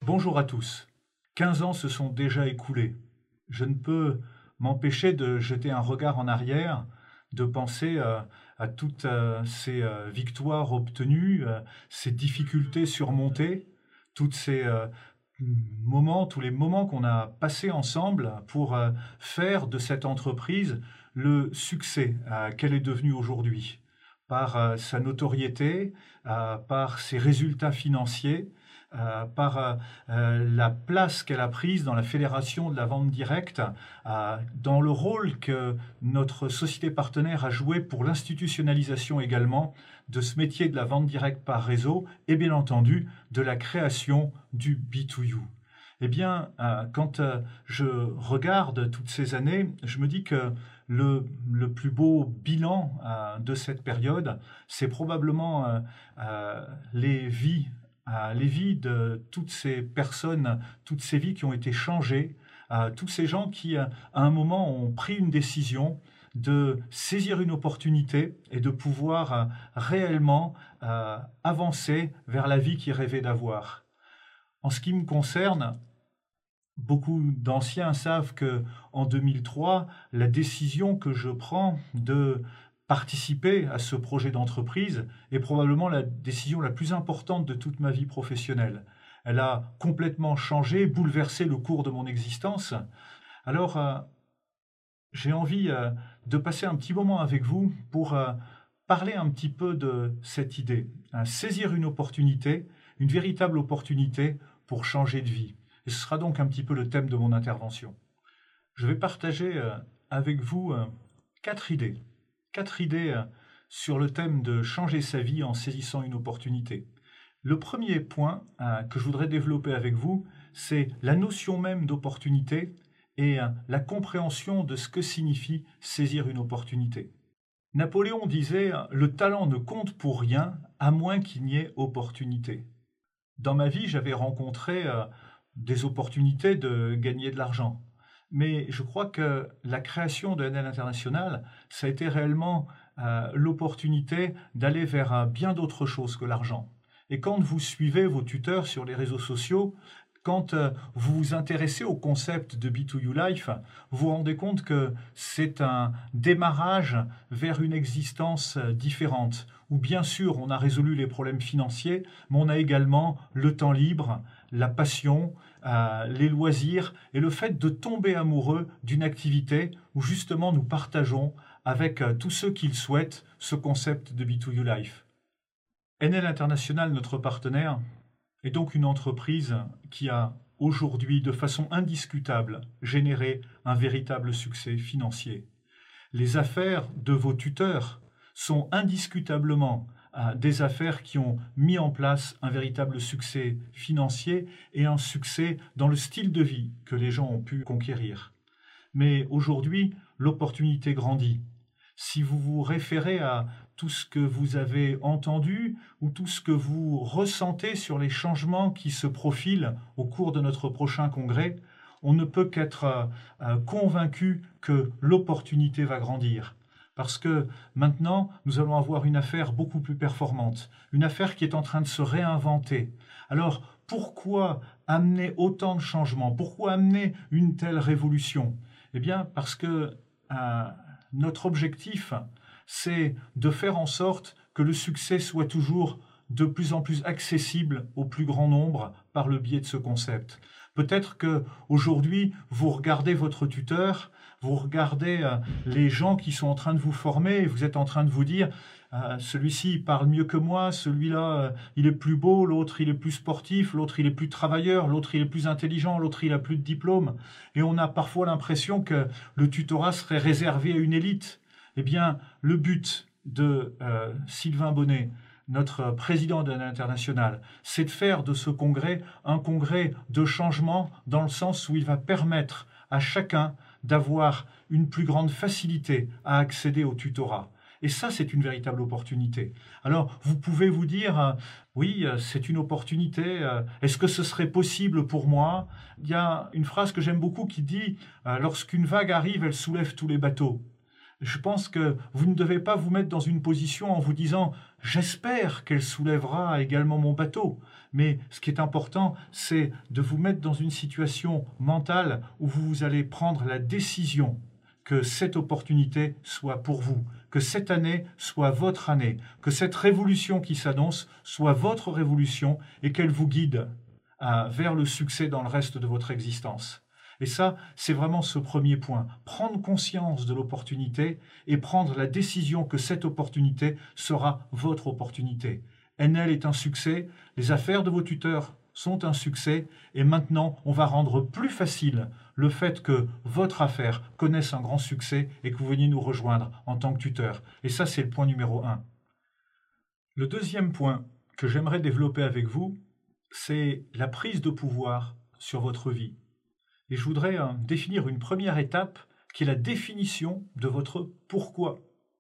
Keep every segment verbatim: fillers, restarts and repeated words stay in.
Bonjour à tous. quinze ans se sont déjà écoulés. Je ne peux m'empêcher de jeter un regard en arrière, de penser euh, à toutes euh, ces euh, victoires obtenues, euh, ces difficultés surmontées, tous ces euh, moments, tous les moments qu'on a passés ensemble pour euh, faire de cette entreprise le succès euh, qu'elle est devenue aujourd'hui, par euh, sa notoriété, euh, par ses résultats financiers, Euh, par euh, euh, la place qu'elle a prise dans la fédération de la vente directe, euh, dans le rôle que notre société partenaire a joué pour l'institutionnalisation également de ce métier de la vente directe par réseau et bien entendu de la création du B deux U. Eh bien, euh, quand euh, je regarde toutes ces années, je me dis que le, le plus beau bilan euh, de cette période, c'est probablement euh, euh, les vies Euh, les vies de toutes ces personnes, toutes ces vies qui ont été changées, euh, tous ces gens qui, euh, à un moment, ont pris une décision de saisir une opportunité et de pouvoir euh, réellement euh, avancer vers la vie qu'ils rêvaient d'avoir. En ce qui me concerne, beaucoup d'anciens savent que en deux mille trois, la décision que je prends de participer à ce projet d'entreprise est probablement la décision la plus importante de toute ma vie professionnelle. Elle a complètement changé, bouleversé le cours de mon existence. Alors, euh, j'ai envie euh, de passer un petit moment avec vous pour euh, parler un petit peu de cette idée. Hein, saisir une opportunité, une véritable opportunité pour changer de vie. Et ce sera donc un petit peu le thème de mon intervention. Je vais partager euh, avec vous euh, quatre idées. Quatre idées euh, sur le thème de changer sa vie en saisissant une opportunité. Le premier point euh, que je voudrais développer avec vous, c'est la notion même d'opportunité et euh, la compréhension de ce que signifie saisir une opportunité. Napoléon disait « Le talent ne compte pour rien à moins qu'il n'y ait opportunité ». Dans ma vie, j'avais rencontré euh, des opportunités de gagner de l'argent. Mais je crois que la création de N L International, ça a été réellement euh, l'opportunité d'aller vers euh, bien d'autres choses que l'argent. Et quand vous suivez vos tuteurs sur les réseaux sociaux, quand euh, vous vous intéressez au concept de B deux U Life, vous vous rendez compte que c'est un démarrage vers une existence différente, où bien sûr on a résolu les problèmes financiers, mais on a également le temps libre, la passion, euh, les loisirs et le fait de tomber amoureux d'une activité où justement nous partageons avec euh, tous ceux qui le souhaitent ce concept de B deux U Life. N L International, notre partenaire, est donc une entreprise qui a aujourd'hui de façon indiscutable généré un véritable succès financier. Les affaires de vos tuteurs sont indiscutablement euh, des affaires qui ont mis en place un véritable succès financier et un succès dans le style de vie que les gens ont pu conquérir. Mais aujourd'hui, l'opportunité grandit. Si vous vous référez à tout ce que vous avez entendu ou tout ce que vous ressentez sur les changements qui se profilent au cours de notre prochain congrès, on ne peut qu'être euh, convaincu que l'opportunité va grandir. Parce que maintenant, nous allons avoir une affaire beaucoup plus performante, une affaire qui est en train de se réinventer. Alors, pourquoi amener autant de changements? Pourquoi amener une telle révolution? Eh bien, parce que euh, notre objectif, c'est de faire en sorte que le succès soit toujours de plus en plus accessible au plus grand nombre par le biais de ce concept. Peut-être qu'aujourd'hui, vous regardez votre tuteur, vous regardez euh, les gens qui sont en train de vous former et vous êtes en train de vous dire euh, celui-ci il parle mieux que moi, celui-là euh, il est plus beau, l'autre il est plus sportif, l'autre il est plus travailleur, l'autre il est plus intelligent, l'autre il a plus de diplôme. Et on a parfois l'impression que le tutorat serait réservé à une élite. Eh bien, le but de euh, Sylvain Bonnet, notre président de l'international, c'est de faire de ce congrès un congrès de changement dans le sens où il va permettre à chacun d'avoir une plus grande facilité à accéder au tutorat. Et ça, c'est une véritable opportunité. Alors, vous pouvez vous dire, euh, oui, euh, c'est une opportunité, euh, est-ce que ce serait possible pour moi? Il y a une phrase que j'aime beaucoup qui dit, euh, lorsqu'une vague arrive, elle soulève tous les bateaux. Je pense que vous ne devez pas vous mettre dans une position en vous disant « j'espère qu'elle soulèvera également mon bateau ». Mais ce qui est important, c'est de vous mettre dans une situation mentale où vous allez prendre la décision que cette opportunité soit pour vous, que cette année soit votre année, que cette révolution qui s'annonce soit votre révolution et qu'elle vous guide euh, vers le succès dans le reste de votre existence. Et ça, c'est vraiment ce premier point. Prendre conscience de l'opportunité et prendre la décision que cette opportunité sera votre opportunité. N L est un succès, les affaires de vos tuteurs sont un succès, et maintenant, on va rendre plus facile le fait que votre affaire connaisse un grand succès et que vous veniez nous rejoindre en tant que tuteur. Et ça, c'est le point numéro un. Le deuxième point que j'aimerais développer avec vous, c'est la prise de pouvoir sur votre vie. Et je voudrais euh, définir une première étape qui est la définition de votre pourquoi.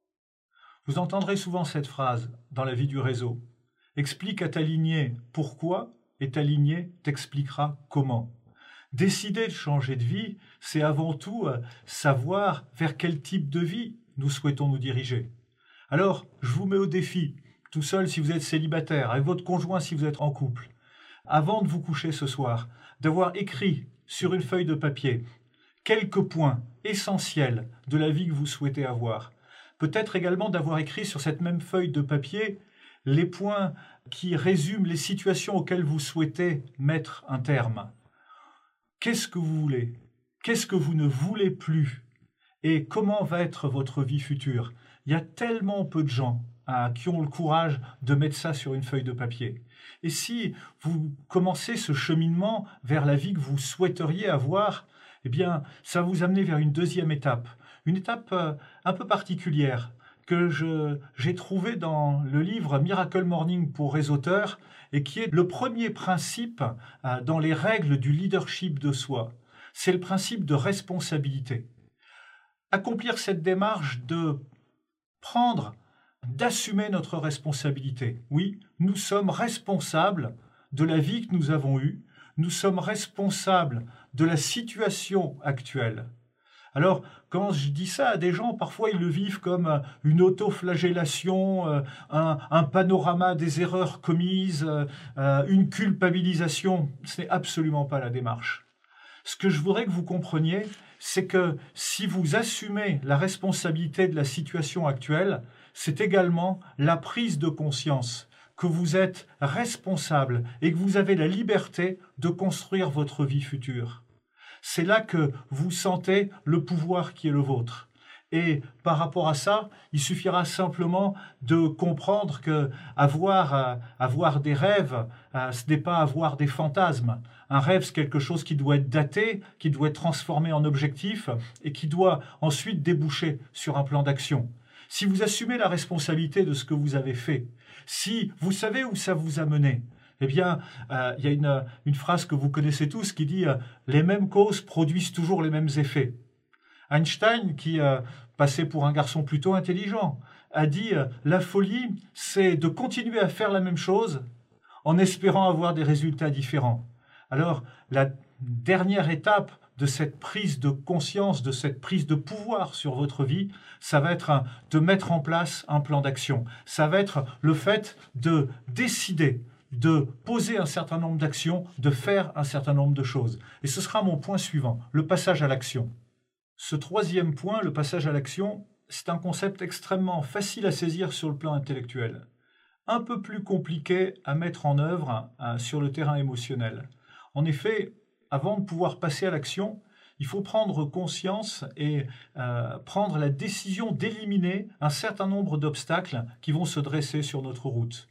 Vous entendrez souvent cette phrase dans la vie du réseau. Explique à ta lignée pourquoi et ta lignée t'expliquera comment. Décider de changer de vie, c'est avant tout euh, savoir vers quel type de vie nous souhaitons nous diriger. Alors, je vous mets au défi, tout seul si vous êtes célibataire, avec votre conjoint si vous êtes en couple, avant de vous coucher ce soir, d'avoir écrit sur une feuille de papier quelques points essentiels de la vie que vous souhaitez avoir. Peut-être également d'avoir écrit sur cette même feuille de papier les points qui résument les situations auxquelles vous souhaitez mettre un terme. Qu'est-ce que vous voulez? Qu'est-ce que vous ne voulez plus? Et comment va être votre vie future? Il y a tellement peu de gens hein, qui ont le courage de mettre ça sur une feuille de papier. Et si vous commencez ce cheminement vers la vie que vous souhaiteriez avoir, eh bien, ça va vous amener vers une deuxième étape, une étape euh, un peu particulière que je, j'ai trouvée dans le livre Miracle Morning pour réseauteurs et qui est le premier principe euh, dans les règles du leadership de soi. C'est le principe de responsabilité. Accomplir cette démarche de prendre, d'assumer notre responsabilité. Oui, nous sommes responsables de la vie que nous avons eue, nous sommes responsables de la situation actuelle. Alors, quand je dis ça à des gens, parfois ils le vivent comme une autoflagellation, un, un panorama des erreurs commises, une culpabilisation. Ce n'est absolument pas la démarche. Ce que je voudrais que vous compreniez, c'est que si vous assumez la responsabilité de la situation actuelle, c'est également la prise de conscience que vous êtes responsable et que vous avez la liberté de construire votre vie future. C'est là que vous sentez le pouvoir qui est le vôtre. Et par rapport à ça, il suffira simplement de comprendre que avoir, euh, avoir des rêves, euh, ce n'est pas avoir des fantasmes. Un rêve, c'est quelque chose qui doit être daté, qui doit être transformé en objectif et qui doit ensuite déboucher sur un plan d'action. Si vous assumez la responsabilité de ce que vous avez fait, si vous savez où ça vous a mené, eh bien, euh, il y a une, une phrase que vous connaissez tous qui dit euh, « les mêmes causes produisent toujours les mêmes effets ». Einstein, qui euh, passait pour un garçon plutôt intelligent, a dit euh, « la folie, c'est de continuer à faire la même chose en espérant avoir des résultats différents ». Alors, la dernière étape de cette prise de conscience, de cette prise de pouvoir sur votre vie, ça va être un, de mettre en place un plan d'action. Ça va être le fait de décider, de poser un certain nombre d'actions, de faire un certain nombre de choses. Et ce sera mon point suivant, le passage à l'action. Ce troisième point, le passage à l'action, c'est un concept extrêmement facile à saisir sur le plan intellectuel, un peu plus compliqué à mettre en œuvre euh, sur le terrain émotionnel. En effet, avant de pouvoir passer à l'action, il faut prendre conscience et euh, prendre la décision d'éliminer un certain nombre d'obstacles qui vont se dresser sur notre route.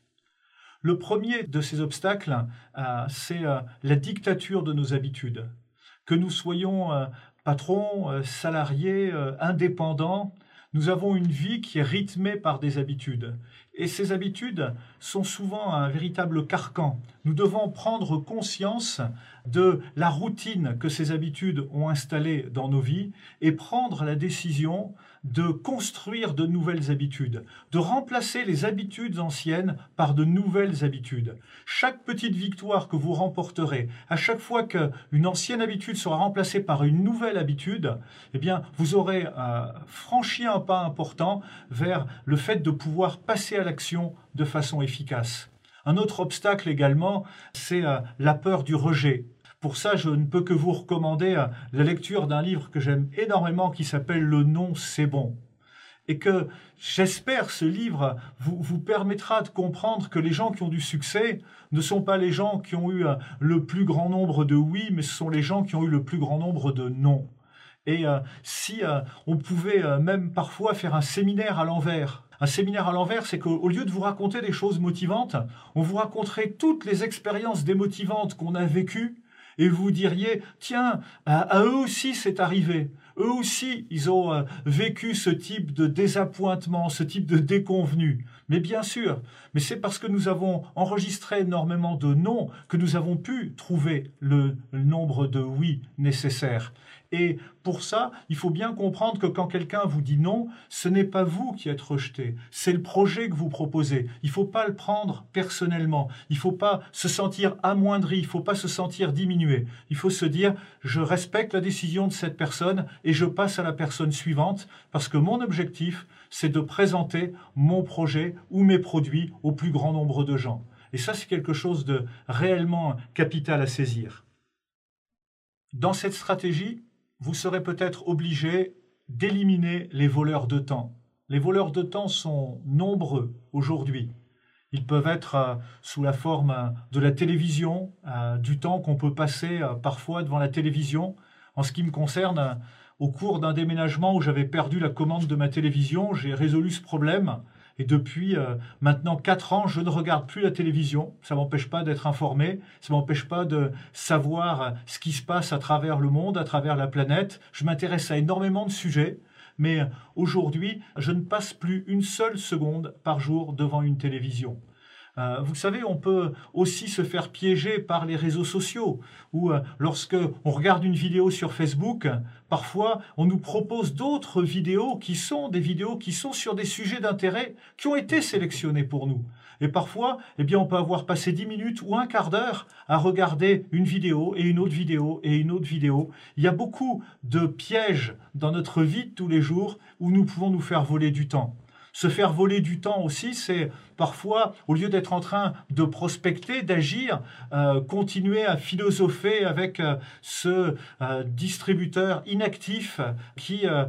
Le premier de ces obstacles, euh, c'est euh, la dictature de nos habitudes. Que nous soyons euh, patrons, euh, salariés, euh, indépendants, nous avons une vie qui est rythmée par des habitudes. Et ces habitudes sont souvent un véritable carcan. Nous devons prendre conscience de la routine que ces habitudes ont installée dans nos vies et prendre la décision de construire de nouvelles habitudes, de remplacer les habitudes anciennes par de nouvelles habitudes. Chaque petite victoire que vous remporterez, à chaque fois qu'une ancienne habitude sera remplacée par une nouvelle habitude, eh bien, vous aurez euh, franchi un pas important vers le fait de pouvoir passer à l'action de façon efficace. Un autre obstacle également, c'est euh, la peur du rejet. Pour ça, je ne peux que vous recommander euh, la lecture d'un livre que j'aime énormément qui s'appelle « Le non, c'est bon ». Et que j'espère ce livre vous, vous permettra de comprendre que les gens qui ont du succès ne sont pas les gens qui ont eu euh, le plus grand nombre de oui, mais ce sont les gens qui ont eu le plus grand nombre de non. Et euh, si euh, on pouvait euh, même parfois faire un séminaire à l'envers. Un séminaire à l'envers, c'est qu'au lieu de vous raconter des choses motivantes, on vous raconterait toutes les expériences démotivantes qu'on a vécues et vous diriez, tiens, à, à eux aussi c'est arrivé. Eux aussi, ils ont euh, vécu ce type de désappointement, ce type de déconvenu. Mais bien sûr, mais c'est parce que nous avons enregistré énormément de non que nous avons pu trouver le, le nombre de oui nécessaires. Et pour ça, il faut bien comprendre que quand quelqu'un vous dit non, ce n'est pas vous qui êtes rejeté, c'est le projet que vous proposez. Il ne faut pas le prendre personnellement, il ne faut pas se sentir amoindri, il ne faut pas se sentir diminué. Il faut se dire, je respecte la décision de cette personne et je passe à la personne suivante parce que mon objectif, c'est de présenter mon projet ou mes produits au plus grand nombre de gens. Et ça, c'est quelque chose de réellement capital à saisir. Dans cette stratégie, vous serez peut-être obligé d'éliminer les voleurs de temps. Les voleurs de temps sont nombreux aujourd'hui. Ils peuvent être euh, sous la forme euh, de la télévision, euh, du temps qu'on peut passer euh, parfois devant la télévision. En ce qui me concerne, euh, au cours d'un déménagement où j'avais perdu la commande de ma télévision, j'ai résolu ce problème. Et depuis euh, maintenant quatre ans, je ne regarde plus la télévision. Ça ne m'empêche pas d'être informé, ça ne m'empêche pas de savoir ce qui se passe à travers le monde, à travers la planète. Je m'intéresse à énormément de sujets, mais aujourd'hui, je ne passe plus une seule seconde par jour devant une télévision. Euh, vous savez, on peut aussi se faire piéger par les réseaux sociaux, où euh, lorsque on regarde une vidéo sur Facebook, parfois on nous propose d'autres vidéos qui sont des vidéos qui sont sur des sujets d'intérêt qui ont été sélectionnés pour nous. Et parfois, eh bien, on peut avoir passé dix minutes ou un quart d'heure à regarder une vidéo et une autre vidéo et une autre vidéo. Il y a beaucoup de pièges dans notre vie de tous les jours où nous pouvons nous faire voler du temps. Se faire voler du temps aussi, c'est parfois, au lieu d'être en train de prospecter, d'agir, euh, continuer à philosopher avec euh, ce euh, distributeur inactif qui euh, euh,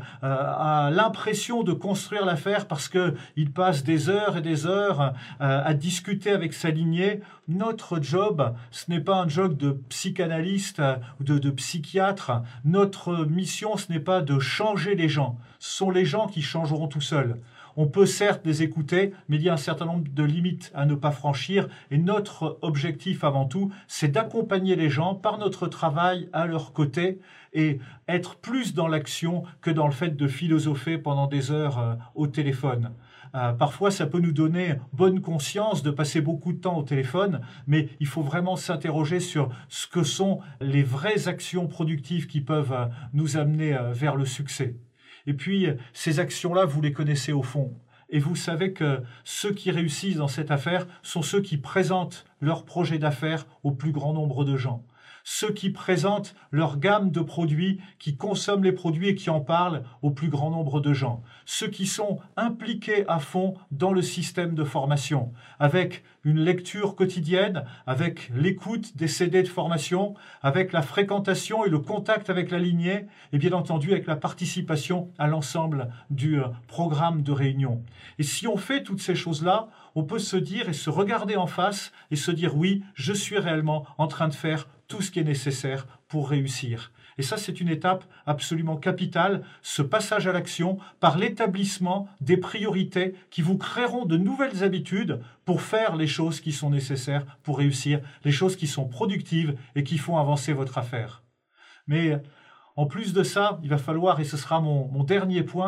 a l'impression de construire l'affaire parce qu'il passe des heures et des heures euh, à discuter avec sa lignée. Notre job, ce n'est pas un job de psychanalyste ou de, de psychiatre. Notre mission, ce n'est pas de changer les gens. Ce sont les gens qui changeront tout seuls. On peut certes les écouter, mais il y a un certain nombre de limites à ne pas franchir. Et notre objectif avant tout, c'est d'accompagner les gens par notre travail à leur côté et être plus dans l'action que dans le fait de philosopher pendant des heures euh, au téléphone. Euh, parfois, ça peut nous donner bonne conscience de passer beaucoup de temps au téléphone, mais il faut vraiment s'interroger sur ce que sont les vraies actions productives qui peuvent euh, nous amener euh, vers le succès. Et puis, ces actions-là, vous les connaissez au fond. Et vous savez que ceux qui réussissent dans cette affaire sont ceux qui présentent leur projet d'affaires au plus grand nombre de gens. Ceux qui présentent leur gamme de produits, qui consomment les produits et qui en parlent au plus grand nombre de gens. Ceux qui sont impliqués à fond dans le système de formation, avec une lecture quotidienne, avec l'écoute des C D de formation, avec la fréquentation et le contact avec la lignée, et bien entendu avec la participation à l'ensemble du programme de réunion. Et si on fait toutes ces choses-là, on peut se dire et se regarder en face et se dire oui, je suis réellement en train de faire tout ce qui est nécessaire pour réussir. Et ça, c'est une étape absolument capitale, ce passage à l'action par l'établissement des priorités qui vous créeront de nouvelles habitudes pour faire les choses qui sont nécessaires pour réussir, les choses qui sont productives et qui font avancer votre affaire. Mais en plus de ça, il va falloir, et ce sera mon, mon dernier point,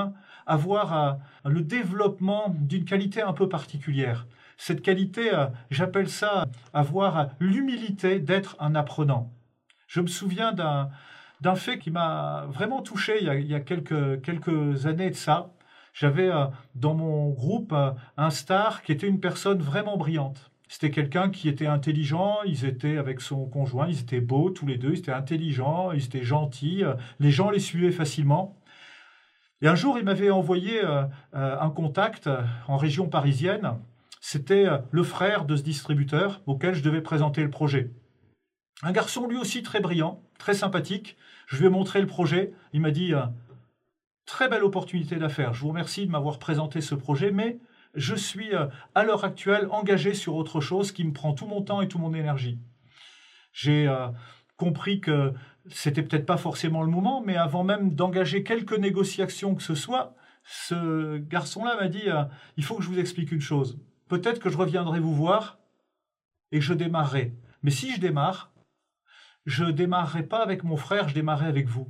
avoir euh, le développement d'une qualité un peu particulière. Cette qualité, euh, j'appelle ça avoir l'humilité d'être un apprenant. Je me souviens d'un d'un fait qui m'a vraiment touché il y a, il y a quelques, quelques années de ça. J'avais euh, dans mon groupe euh, un star qui était une personne vraiment brillante. C'était quelqu'un qui était intelligent, ils étaient avec son conjoint, ils étaient beaux tous les deux, ils étaient intelligents, ils étaient gentils, euh, les gens les suivaient facilement. Et un jour, il m'avait envoyé euh, euh, un contact euh, en région parisienne. C'était euh, le frère de ce distributeur auquel je devais présenter le projet. Un garçon lui aussi très brillant, très sympathique. Je lui ai montré le projet. Il m'a dit euh, très belle opportunité d'affaires. Je vous remercie de m'avoir présenté ce projet, mais je suis euh, à l'heure actuelle engagé sur autre chose qui me prend tout mon temps et toute mon énergie. J'ai euh, compris que c'était peut-être pas forcément le moment, mais avant même d'engager quelques négociations que ce soit, ce garçon-là m'a dit euh, il faut que je vous explique une chose. Peut-être que je reviendrai vous voir et que je démarrerai. Mais si je démarre, je ne démarrerai pas avec mon frère, je démarrerai avec vous.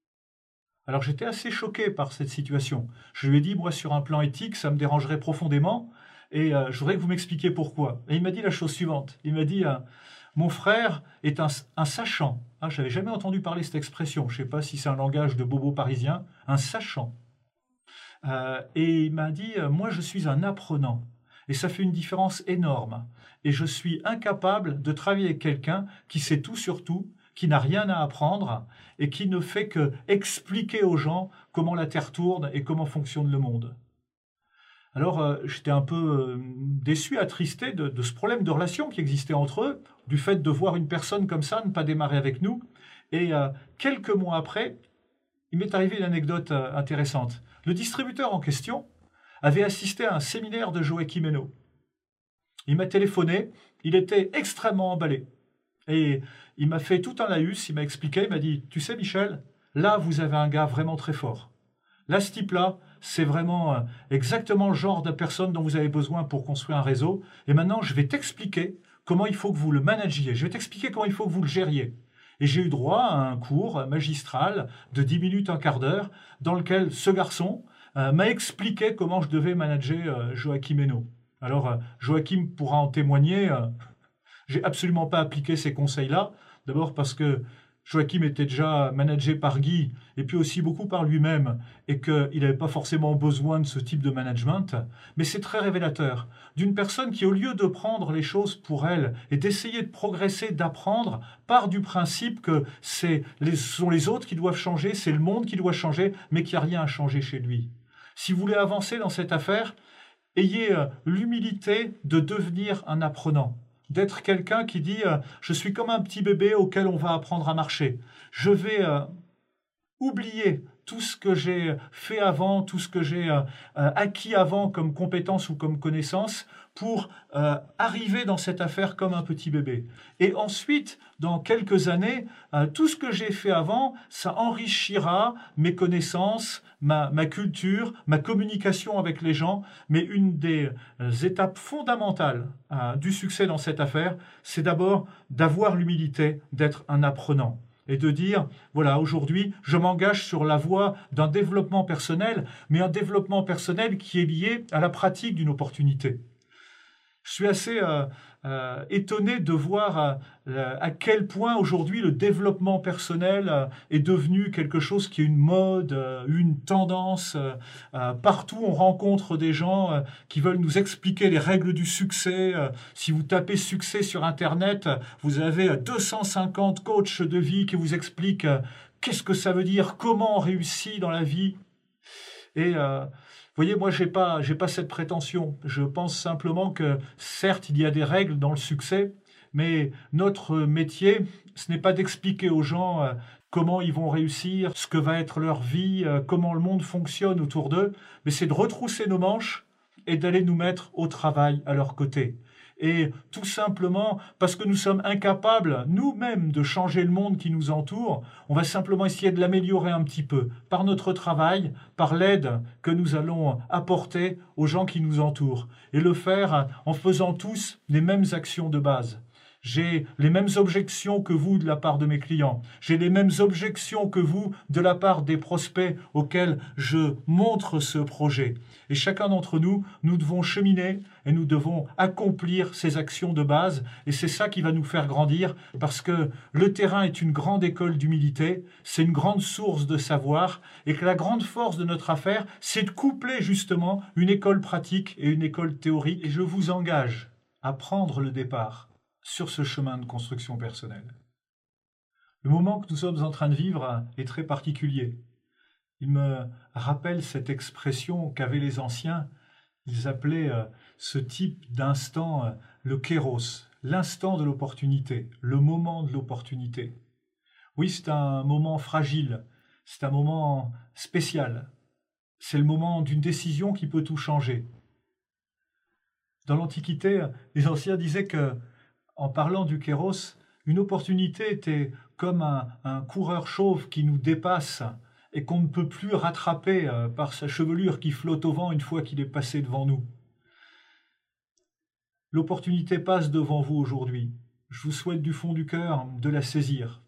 Alors j'étais assez choqué par cette situation. Je lui ai dit, moi sur un plan éthique, ça me dérangerait profondément et euh, je voudrais que vous m'expliquiez pourquoi. Et il m'a dit la chose suivante. Il m'a dit, euh, mon frère est un, un sachant. Ah, je n'avais jamais entendu parler cette expression. Je ne sais pas si c'est un langage de bobo parisien. Un sachant. Euh, et il m'a dit, euh, moi je suis un apprenant. Et ça fait une différence énorme. Et je suis incapable de travailler avec quelqu'un qui sait tout sur tout, qui n'a rien à apprendre et qui ne fait que expliquer aux gens comment la Terre tourne et comment fonctionne le monde. Alors, euh, j'étais un peu euh, déçu, attristé de, de ce problème de relation qui existait entre eux, du fait de voir une personne comme ça ne pas démarrer avec nous. Et euh, quelques mois après, il m'est arrivé une anecdote euh, intéressante. Le distributeur en question avait assisté à un séminaire de Joachim Hainaut. Il m'a téléphoné, il était extrêmement emballé. Et il m'a fait tout un laïus, il m'a expliqué, il m'a dit, tu sais Michel, là vous avez un gars vraiment très fort. Là, ce type-là, c'est vraiment euh, exactement le genre de personne dont vous avez besoin pour construire un réseau. Et maintenant, je vais t'expliquer comment il faut que vous le managiez. Je vais t'expliquer comment il faut que vous le gériez. Et j'ai eu droit à un cours magistral de dix minutes, un quart d'heure, dans lequel ce garçon euh, m'a expliqué comment je devais manager euh, Joachim Hainaut. Alors, euh, Joachim pourra en témoigner. Euh, j'ai absolument pas appliqué ces conseils-là. D'abord parce que Joachim était déjà managé par Guy, et puis aussi beaucoup par lui-même, et qu'il n'avait pas forcément besoin de ce type de management. Mais c'est très révélateur d'une personne qui, au lieu de prendre les choses pour elle et d'essayer de progresser, d'apprendre, part du principe que c'est les, ce sont les autres qui doivent changer, c'est le monde qui doit changer, mais qu'il n'y a rien à changer chez lui. Si vous voulez avancer dans cette affaire, ayez euh, l'humilité de devenir un apprenant. D'être quelqu'un qui dit euh, « je suis comme un petit bébé auquel on va apprendre à marcher. Je vais euh, oublier tout ce que j'ai fait avant, tout ce que j'ai euh, euh, acquis avant comme compétence ou comme connaissance pour euh, arriver dans cette affaire comme un petit bébé. Et ensuite, dans quelques années, euh, tout ce que j'ai fait avant, ça enrichira mes connaissances, ma, ma culture, ma communication avec les gens. Mais une des euh, étapes fondamentales euh, du succès dans cette affaire, c'est d'abord d'avoir l'humilité d'être un apprenant. Et de dire, voilà, aujourd'hui, je m'engage sur la voie d'un développement personnel, mais un développement personnel qui est lié à la pratique d'une opportunité. Je suis assez euh, euh, étonné de voir euh, à quel point aujourd'hui le développement personnel euh, est devenu quelque chose qui est une mode, euh, une tendance. Euh, partout, on rencontre des gens euh, qui veulent nous expliquer les règles du succès. Euh, si vous tapez succès sur Internet, vous avez deux cent cinquante coachs de vie qui vous expliquent euh, qu'est-ce que ça veut dire, comment on réussit dans la vie. Et euh, vous voyez, moi, je n'ai pas, j'ai pas cette prétention. Je pense simplement que, certes, il y a des règles dans le succès, mais notre métier, ce n'est pas d'expliquer aux gens euh, comment ils vont réussir, ce que va être leur vie, euh, comment le monde fonctionne autour d'eux, mais c'est de retrousser nos manches et d'aller nous mettre au travail à leur côté. Et tout simplement, parce que nous sommes incapables nous-mêmes de changer le monde qui nous entoure, on va simplement essayer de l'améliorer un petit peu par notre travail, par l'aide que nous allons apporter aux gens qui nous entourent. Et le faire en faisant tous les mêmes actions de base. J'ai les mêmes objections que vous de la part de mes clients. J'ai les mêmes objections que vous de la part des prospects auxquels je montre ce projet. Et chacun d'entre nous, nous devons cheminer et nous devons accomplir ces actions de base. Et c'est ça qui va nous faire grandir parce que le terrain est une grande école d'humilité, c'est une grande source de savoir et que la grande force de notre affaire, c'est de coupler justement une école pratique et une école théorique. Et je vous engage à prendre le départ sur ce chemin de construction personnelle. Le moment que nous sommes en train de vivre est très particulier. Il me rappelle cette expression qu'avaient les anciens. Ils appelaient ce type d'instant le kéros, l'instant de l'opportunité, le moment de l'opportunité. Oui, c'est un moment fragile, c'est un moment spécial. C'est le moment d'une décision qui peut tout changer. Dans l'Antiquité, les anciens disaient que, en parlant du kéros, une opportunité était comme un, un coureur chauve qui nous dépasse et qu'on ne peut plus rattraper par sa chevelure qui flotte au vent une fois qu'il est passé devant nous. L'opportunité passe devant vous aujourd'hui. Je vous souhaite du fond du cœur de la saisir.